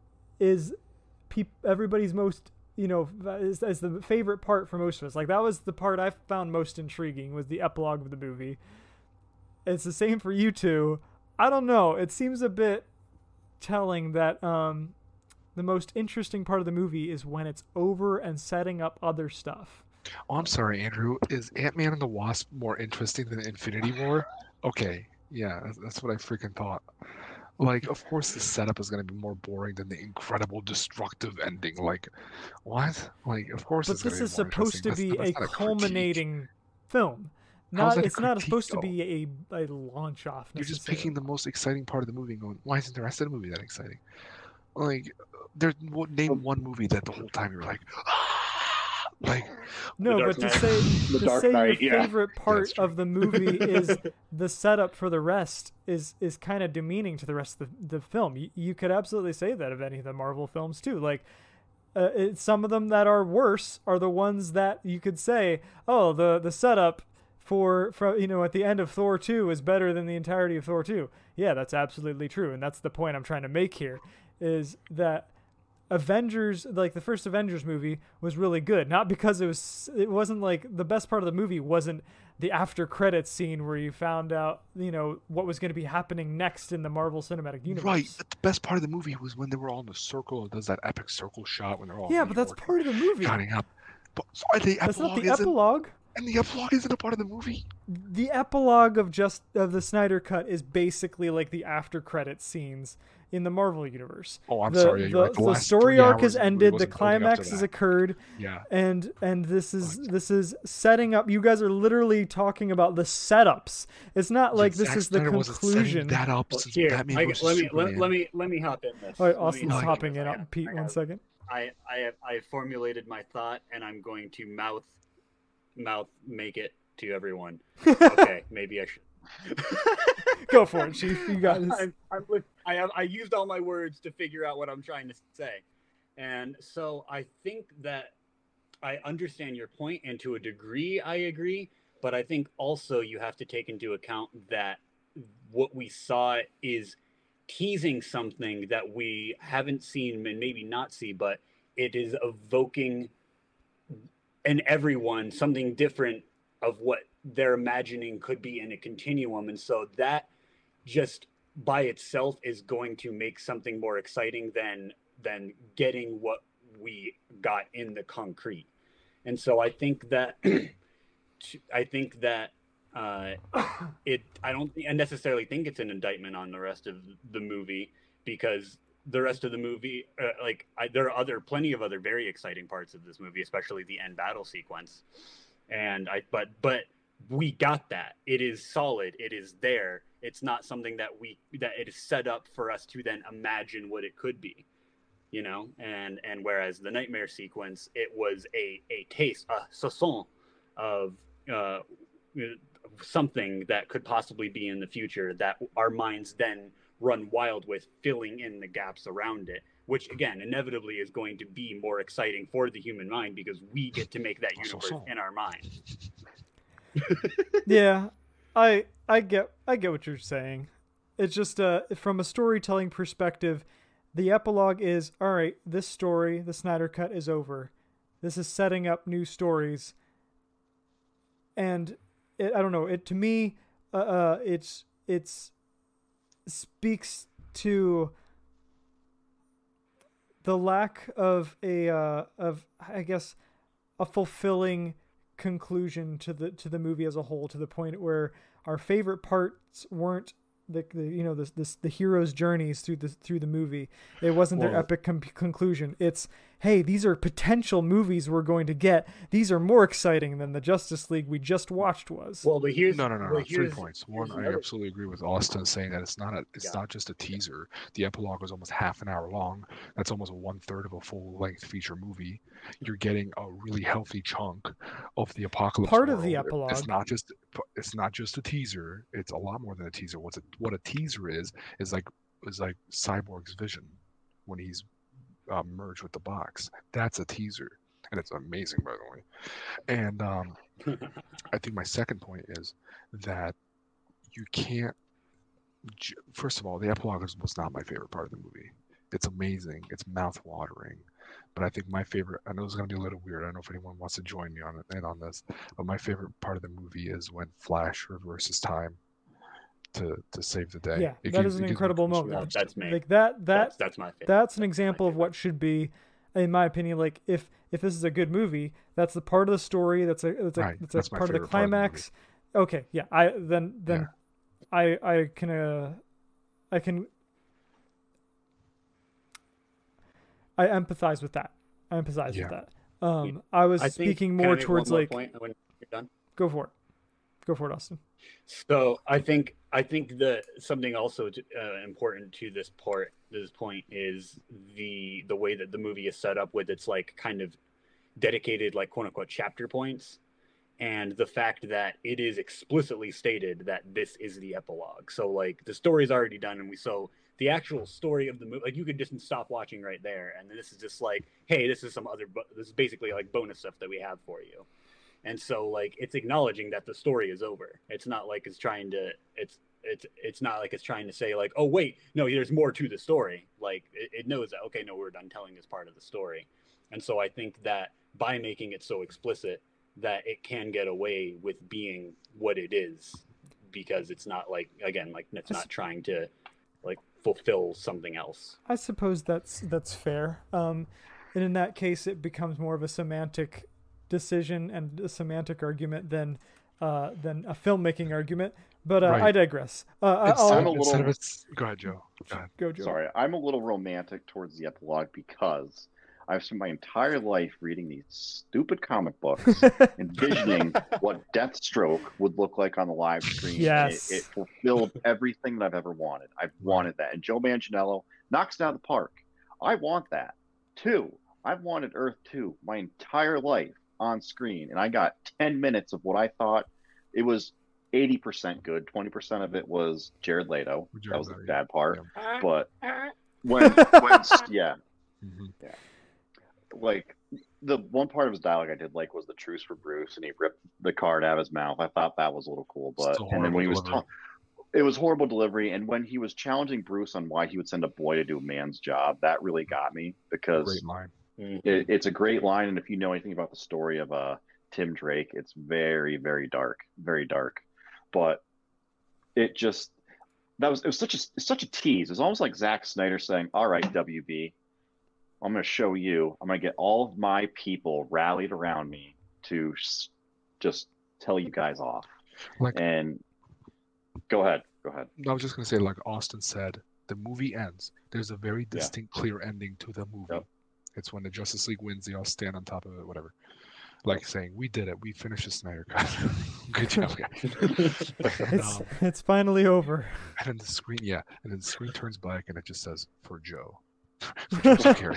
is peop- everybody's most, you know, is, is the favorite part for most of us. Like that was the part I found most intriguing, was the epilogue of the movie. It's the same for you two. I don't know. It seems a bit telling that um, the most interesting part of the movie is when it's over and setting up other stuff. Oh, I'm sorry, Andrew. Is Ant-Man and the Wasp more interesting than Infinity War? Okay, yeah, that's, that's what I freaking thought. Like, of course, the setup is going to be more boring than the incredible destructive ending. Like, what? Like, of course, But it's gonna this be is more supposed to interesting. be That's- a that's not critique. culminating film. How's Not that a it's not critique, supposed to though? be a, a launch off. You're just necessarily. picking the most exciting part of the movie and going, why isn't the rest of the movie that exciting? Like, there's name one movie that the whole time you're like, ah! Like, No, The but Dark to Knight. say The to Dark say Knight, your yeah. favorite part That's true. of the movie is the setup for the rest is is kind of demeaning to the rest of the, the film. You, you could absolutely say that of any of the Marvel films too. Like uh, it, some of them that are worse are the ones that you could say, oh, the the setup for for you know at the end of Thor two is better than the entirety of Thor two. Yeah, that's absolutely true, and that's the point I'm trying to make here, is that Avengers, like the first Avengers movie, was really good. Not because it was, it wasn't like the best part of the movie wasn't the after credits scene where you found out, you know, what was going to be happening next in the Marvel Cinematic Universe. right. But the best part of the movie was when they were all in a circle. It does that epic circle shot when they're all Yeah, in but New that's York part of the movie. counting up. But sorry, the That's not epilogue the isn't. epilogue. And the epilogue isn't a part of the movie. The epilogue of just of the Snyder Cut is basically like the after credits scenes in the Marvel universe. Oh, I'm the, sorry. You're the, right. The, the last story three arc hours has of the movie ended. The wasn't building up to climax has that. occurred. Yeah. and and this is this is setting up. You guys are literally talking about the setups. It's not like Yeah, this Zack is the Snyder wasn't setting conclusion. that up Well, since here, Batman I, versus let me let, Superman. let me let me hop in this. All right, Let me Austin's hop hopping this. in. I Up, got- Pete, I one got- second. I I have I formulated my thought, and I'm going to mouth mouth make it to everyone. Okay, maybe I should. Go for it, Chief. You got this. I'm, I'm, li- I have I used all my words to figure out what I'm trying to say, and so I think that I understand your point, and to a degree I agree. But I think also you have to take into account that what we saw is teasing something that we haven't seen and maybe not see, but it is evoking in everyone something different of what they're imagining could be in a continuum. And so that just by itself is going to make something more exciting than than getting what we got in the concrete. And so I think that I think that uh, it I don't th- I necessarily think it's an indictment on the rest of the movie, because the rest of the movie, uh, like I, there are other plenty of other very exciting parts of this movie, especially the end battle sequence. And I but but we got that. It is solid. It is there. It's not something that we that it is set up for us to then imagine what it could be, you know. And and whereas the nightmare sequence, it was a a taste, a sauson of uh, something that could possibly be in the future that our minds then run wild with, filling in the gaps around it, which again inevitably is going to be more exciting for the human mind because we get to make that universe in our mind. Yeah, I I get I get what you're saying. It's just uh from a storytelling perspective, the epilogue is all right. This story, the Snyder Cut, is over. This is setting up new stories, and it, I don't know. It to me, uh, uh it's it's speaks to the lack of a uh, of I guess a fulfilling conclusion to the to the movie as a whole, to the point where our favorite parts weren't the, the you know this this the hero's journeys through the through the movie. It wasn't their Well- epic com- conclusion. It's hey, these are potential movies we're going to get. These are more exciting than the Justice League we just watched was. Well, but here's No, no, no, well, no. Three here's- points. here's One, I another- absolutely agree with Austin saying that it's not a, it's Yeah. not just a teaser. The epilogue is almost half an hour long. That's almost one third of a full length feature movie. You're getting a really healthy chunk of the apocalypse. Part of the world. epilogue. It's not just it's not just a teaser. It's a lot more than a teaser. What's a, what a teaser is is like is like Cyborg's vision when he's uh, merged with the box. That's a teaser, and it's amazing, by the way. And um, I think my second point is that you can't. ju- First of all, the epilogue was was not my favorite part of the movie. It's amazing. It's mouth-watering. But I think my favorite, I know it's going to be a little weird. I don't know if anyone wants to join me on it and on this, but my favorite part of the movie is when Flash reverses time to to save the day. Yeah, It that gives- is an it gives me incredible goosebumps. moment. That's me. Like that, that that's, that's my favorite. that's an That's my example of favorite. what should be, in my opinion, like if if this is a good movie, that's the part of the story. That's a that's a Right, that's, that's a my part of the favorite part of the movie. climax. Okay, yeah. I then then I I can uh I can I empathize with that. I empathize Yeah. with that. Um, I was I think- speaking can I more make towards one more like point when you're done. go for it, go for it, Austin. So I think I think that something also uh, important to this part, this point, is the the way that the movie is set up with its like kind of dedicated like quote unquote chapter points, and the fact that it is explicitly stated that this is the epilogue. So like the story is already done, and we so the actual story of the movie, like you could just stop watching right there, and then this is just like, hey, this is some other, bo- this is basically like bonus stuff that we have for you. And so like it's acknowledging that the story is over. It's not like it's trying to it's it's it's not like it's trying to say like, oh wait, no, there's more to the story. Like it, it knows that, okay, no, we're done telling this part of the story. And so I think that by making it so explicit that it can get away with being what it is, because it's not like, again, like it's not trying to like fulfill something else. I suppose that's that's fair. Um, and in that case, it becomes more of a semantic decision and a semantic argument than uh, than a filmmaking argument. But uh, Right. I digress. Uh, Instead, I'll I'm a of, instead little- of it's, go ahead, Joe. Go ahead. go, Joe. Sorry, I'm a little romantic towards the epilogue because I've spent my entire life reading these stupid comic books, envisioning what Deathstroke would look like on the live screen. and Yes. It, it fulfilled everything that I've ever wanted. I've wanted that. And Joe Manganiello knocks it out of the park. I want that. Two, I've wanted Earth two my entire life on screen, and I got ten minutes of what I thought it was eighty percent good. twenty percent of it was Jared Leto. Jared That was the Leto, bad part. Yeah. But when, when yeah, Mhm. like the one part of his dialogue I did like was the truce for Bruce, and he ripped the card out of his mouth. I thought that was a little cool, but Still and then when he was horrible ta- it was horrible delivery, and when he was challenging Bruce on why he would send a boy to do a man's job, that really got me because Great line. it, it's a great line, and if you know anything about the story of uh Tim Drake, it's very very dark, very dark, but it just that was it was such a it's such a tease. It was almost like Zack Snyder saying, "All right, W B, I'm going to show you. I'm going to get all of my people rallied around me to s- just tell you guys off." Like And go ahead, go ahead. I was just gonna say, like Austin said, the movie ends. There's a very Yeah. distinct, clear ending to the movie. Yep. It's when the Justice League wins, they all stand on top of it, whatever. Like saying, "We did it. We finished the Snyder Cut. Good job, guys." And, It's um, it's finally over. and then the screen, yeah, and then the screen turns black, and it just says, "For Joe." For Joe Security.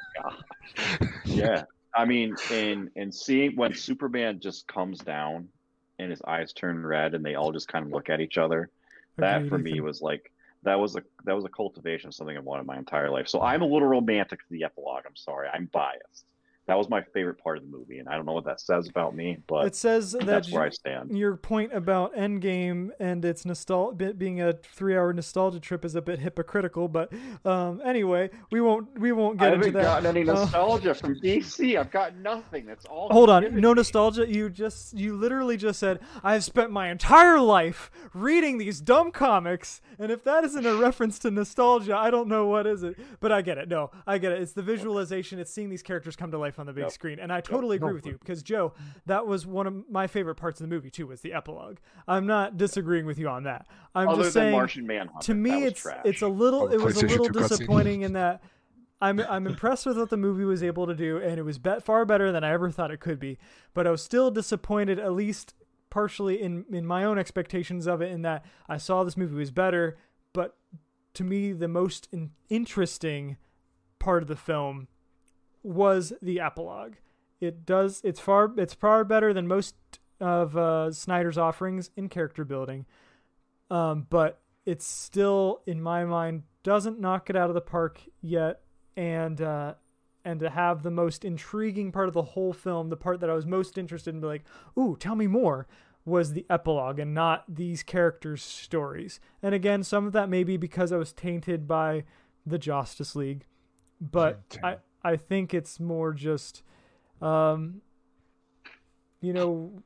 Yeah, I mean, and and seeing when Superman just comes down and his eyes turn red and they all just kind of look at each other, that Agreed, for me Ethan. was like that was a that was a cultivation of something I've wanted my entire life. So I'm a little romantic to the epilogue. I'm sorry, I'm biased. That was my favorite part of the movie, and I don't know what that says about me, but It says that that's where you- I stand. your point about Endgame and its nostal- bit being a three-hour nostalgia trip is a bit hypocritical, but um, anyway, we won't we won't I get into haven't that. gotten any Uh, nostalgia from D C. I've got nothing. That's all. Hold he's on, given no me. nostalgia. You just you literally just said I've spent my entire life reading these dumb comics, and if that isn't a reference to nostalgia, I don't know what is it. But I get it. No, I get it. It's the visualization. It's seeing these characters come to life on the big Yep. screen, and I totally agree No, with you because Joe, that was one of my favorite parts of the movie too. Was the epilogue. I'm not disagreeing with you on that. I'm Other just than saying. Martian Manhunter, To that me, was it's trash. it's a little Oh, the it was a PlayStation little two cutscene. disappointing in that I'm I'm impressed with what the movie was able to do, and it was bet far better than I ever thought it could be. But I was still disappointed, at least partially in in my own expectations of it, in that I saw this movie was better. But to me, the most in- interesting part of the film was the epilogue. It does it's far it's far better than most of uh, Snyder's offerings in character building, um, but it's still, in my mind, doesn't knock it out of the park yet. And uh, and to have the most intriguing part of the whole film, the part that I was most interested in, be like, ooh, tell me more, was the epilogue and not these characters' stories. And again, some of that may be because I was tainted by the Justice League, but I, I think it's more just, um, you know,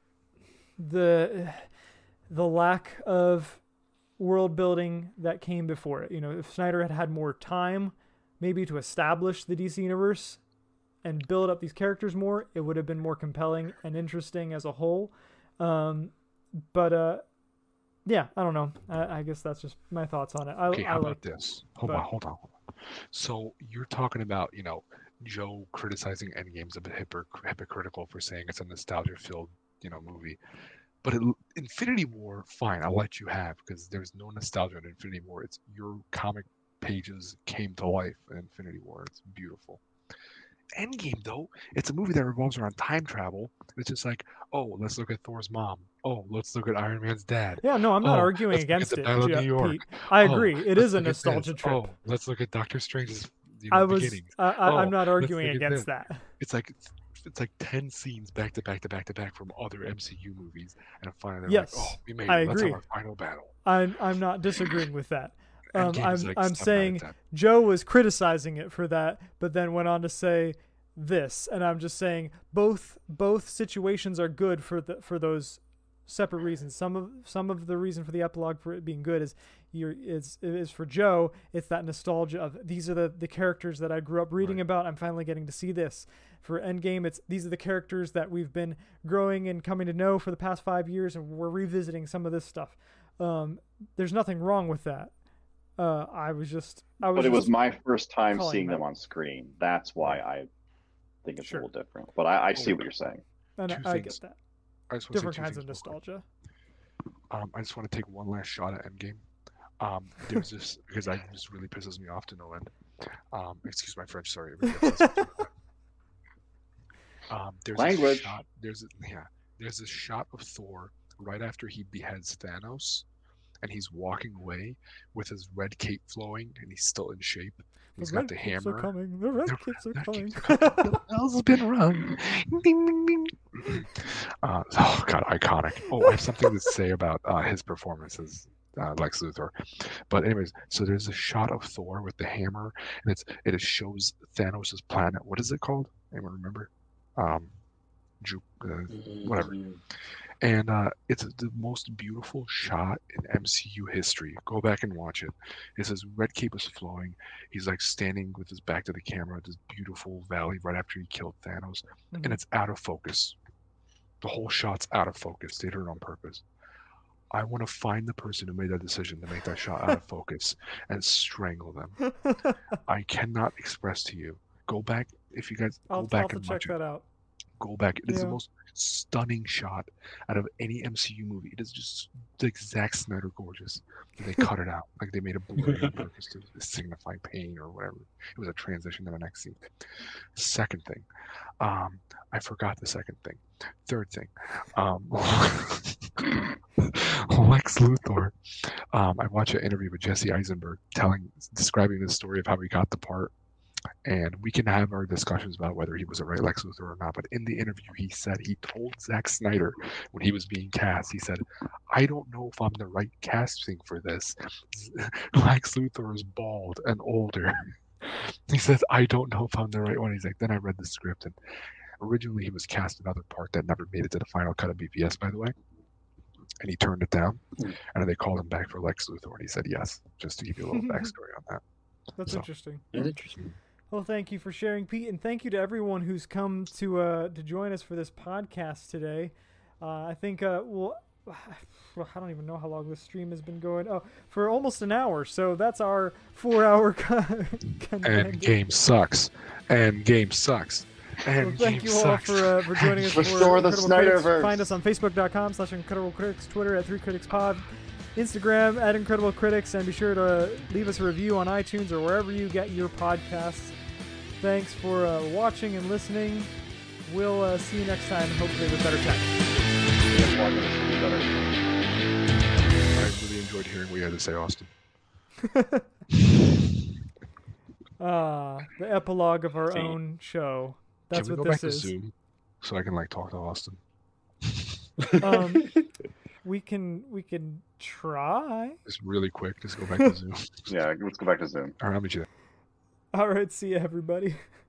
the the lack of world building that came before it. You know, if Snyder had had more time maybe to establish the D C universe and build up these characters more, it would have been more compelling and interesting as a whole. Um, but uh, yeah, I don't know. I, I guess that's just my thoughts on it. I, Okay, I how like about this? Hold but- on, hold on, hold on. So you're talking about, you know, Joe criticizing Endgame's a bit hypocr- hypocritical for saying it's a nostalgia-filled, you know, movie. But it, Infinity War, fine, I'll let you have, because there's no nostalgia in Infinity War. It's your comic pages came to life in Infinity War. It's beautiful. Endgame, though, it's a movie that revolves around time travel. It's just like, oh, let's look at Thor's mom. Oh, let's look at Iron Man's dad. Yeah, no, I'm not Oh, arguing let's look at against the it, Battle of Je- New York. Pete. I Oh, agree. It let's is a look at this. nostalgia trip. Oh, let's look at Doctor Strange's you know, I was, beginning. I, I, Oh, I'm not let's arguing look at against this. that. It's like it's like ten scenes back to back to back to back from other M C U movies, and finally they're Yes, like, "Oh, we made I it. Let's agree. have our final battle." I'm, I'm not disagreeing with that. Um, Endgame I'm, is like I'm seven out of saying ten. Joe was criticizing it for that, but then went on to say this, and I'm just saying both both situations are good for the for those separate reasons. Some of some of the reason for the epilogue for it being good is you're is is for Joe. It's that nostalgia of these are the the characters that I grew up reading Right. about. I'm finally getting to see this. For Endgame, it's these are the characters that we've been growing and coming to know for the past five years, and we're revisiting some of this stuff. Um, there's nothing wrong with that. Uh, I was just, I was. But it was just- my first time calling seeing that. them on screen. That's why I think it's Sure. a little different. But I, I see what you're saying. and two I things. get that. I just want to say Different two kinds of things real quick. nostalgia. Um, I just want to take one last shot at Endgame. Um, there's this because I just really pisses me off to no end. Um, excuse my French, sorry. it really upsets me. um, there's Language. A shot, there's a, yeah, there's a shot of Thor right after he beheads Thanos, and he's walking away with his red cape flowing, and he's still in shape. He's the got red the kids hammer. Are coming. The red The kids are red coming. kids are coming. The bell's been rung. Ding, ding, ding. Uh, oh God, iconic. Oh, I have something to say about uh, his performance as uh, Lex Luthor. But anyways, so there's a shot of Thor with the hammer, and it's it shows Thanos' planet. What is it called? Anyone remember? Um, Ju- uh, whatever. And uh, it's the most beautiful shot in M C U history. Go back and watch it. It says red cape is flowing. He's like standing with his back to the camera at this beautiful valley right after he killed Thanos, Mhm. and it's out of focus. The whole shot's out of focus. They did it on purpose. I want to find the person who made that decision to make that shot out of focus and strangle them. I cannot express to you. Go back if you guys go I'll, I'll back have to and check watch it. that out. Go back. It is Yeah. the most stunning shot out of any M C U movie. It is just the exact Snyder gorgeous. And they cut it out. Like they made it blurry on purpose to signify pain or whatever. It was a transition to the next scene. Second thing. Um, I forgot the second thing. Third thing. Um, Lex Luthor. Um, I watched an interview with Jesse Eisenberg telling describing the story of how he got the part. And we can have our discussions about whether he was a right Lex Luthor or not. But in the interview, he said he told Zack Snyder when he was being cast, he said, I don't know if I'm the right casting for this. Lex Luthor is bald and older. He says, I don't know if I'm the right one. He's like, then I read the script. And originally, he was cast another part that never made it to the final cut of B V S, by the way. And he turned it down. Hmm. And they called him back for Lex Luthor. And he said yes, just to give you a little backstory on that. That's So. interesting. That's interesting. Well, thank you for sharing, Pete, and thank you to everyone who's come to uh, to join us for this podcast today. Uh, I think uh, we'll well, I don't even know how long this stream has been going. Oh, for almost an hour. So that's our four-hour. Con- And game sucks. And game sucks. And well, thank game you all sucks. for uh, for joining us. Restore for the Incredible Critics. Snyderverse. Find us on Facebook dot com slash Incredible Critics, Twitter at Three Critics Pod, Instagram at Incredible Critics, and be sure to leave us a review on iTunes or wherever you get your podcasts. Thanks for uh, watching and listening. We'll uh, see you next time, hopefully with better tech. I really enjoyed hearing what you had to say, Austin. Ah, the epilogue of our See. own show. That's Can we what go this back is. to Zoom so I can like talk to Austin? Um, we can we can try. Just really quick. Just go back to Zoom. Yeah, let's go back to Zoom. All right, I'll meet you there. All right, see you, everybody.